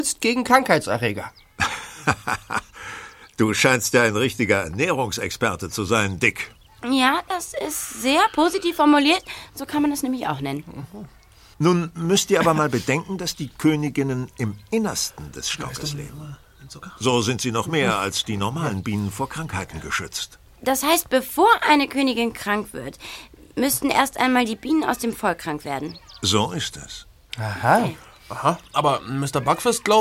gegen Krankheitserreger. Du scheinst ja ein richtiger Ernährungsexperte zu sein, Dick. Ja, das ist sehr positiv formuliert. So kann man das nämlich auch nennen. Nun müsst ihr aber mal bedenken, dass die Königinnen im Innersten des Stockes leben. So sind sie noch mehr als die normalen Bienen vor Krankheiten geschützt. Das heißt, bevor eine Königin krank wird, müssten erst einmal die Bienen aus dem Volk krank werden. So ist es. Aha. Aha, aber Mr. Buckfist glaubt,